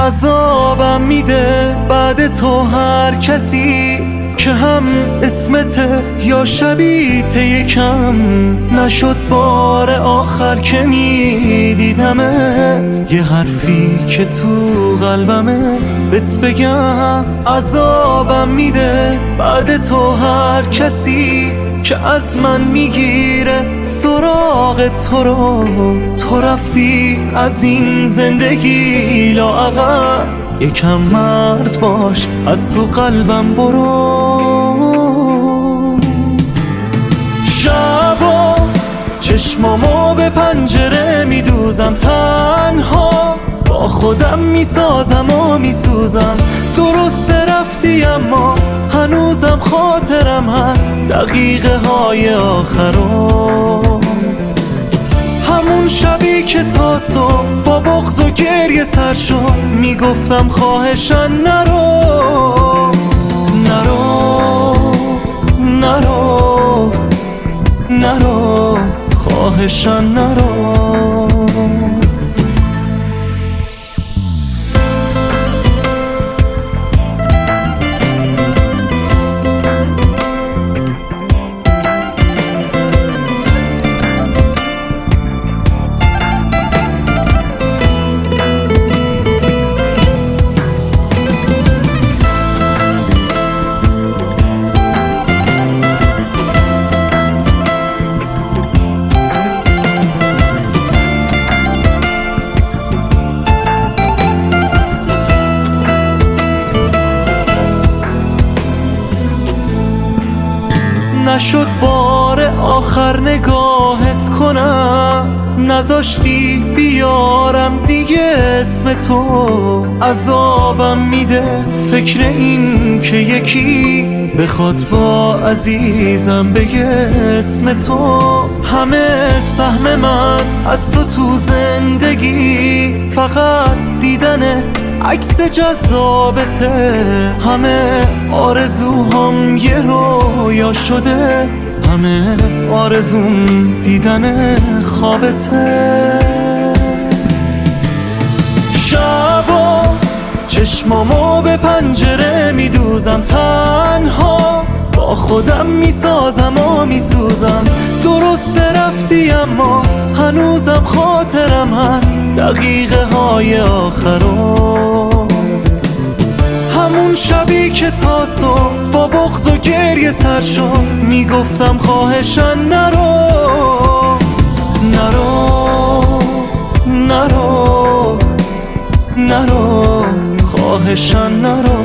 عذابم میده بعد تو هر کسی که هم اسمته یا شبیت یکم نشد بار آخر که میدیدمت. یه حرفی که تو قلبمه بهت بگم، عذابم میده بعد تو هر کسی که از من میگیره سراغ تو رو. تو رفتی از این زندگی لااقل، یکم مرد باش از تو قلبم برو. شبا چشمامو به پنجره میدوزم، تنها با خودم میسازم و میسوزم. درسته رفتی اما هنوزم خاطرم هست دقیقه های آخرم. همون شبی که تا صبح با بغض و گریه سر شد میگفتم خواهشن نرو نرو نرو نرو، خواهشن نرو. نشد بار آخر نگاهت کنم، نذاشتی بیارم دیگه اسم تو. عذابم میده فکر این که یکی بخواد با عزیزم بگه اسم تو. همه سهم من از تو زندگی فقط دیدن عکس جذابته. همه آرزوهام یه رویا شده، همه آرزوم دیدن خوابته. شبا چشمامو به پنجره میدوزم، تنها با خودم میسازم و میسوزم. درسته رفتی اما هنوزم خاطرم هست دقیقه های آخرم. همون شبی که تا صبح با بغض و گریه سر شد میگفتم خواهشن نرو نرو نرو نرو، خواهشن نرو.